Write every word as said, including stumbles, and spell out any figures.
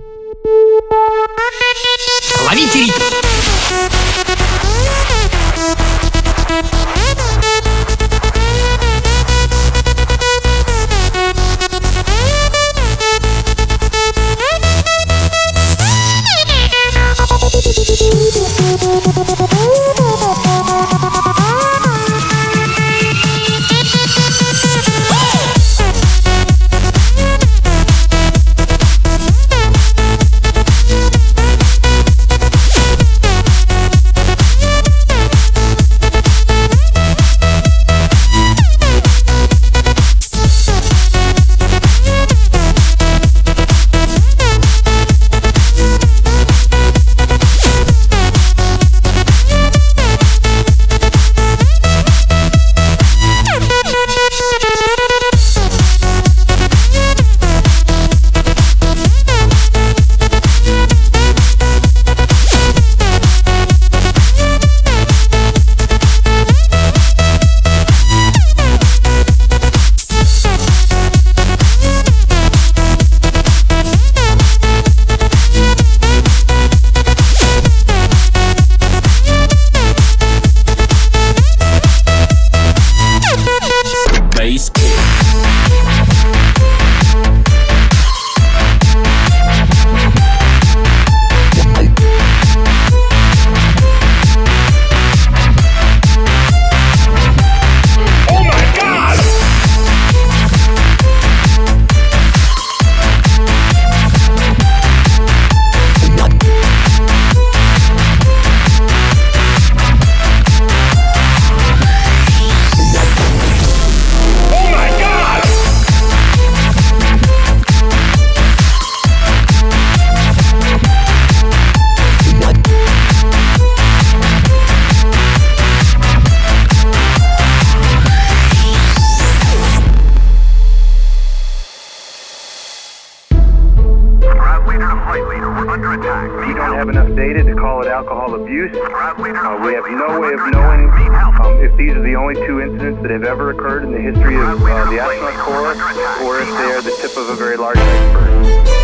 Ловите ритм! We don't have enough data to call it alcohol abuse. Uh, we have no way of knowing um, if these are the only two incidents that have ever occurred in the history of uh, the Astronaut Corps, or if they are the tip of a very large iceberg.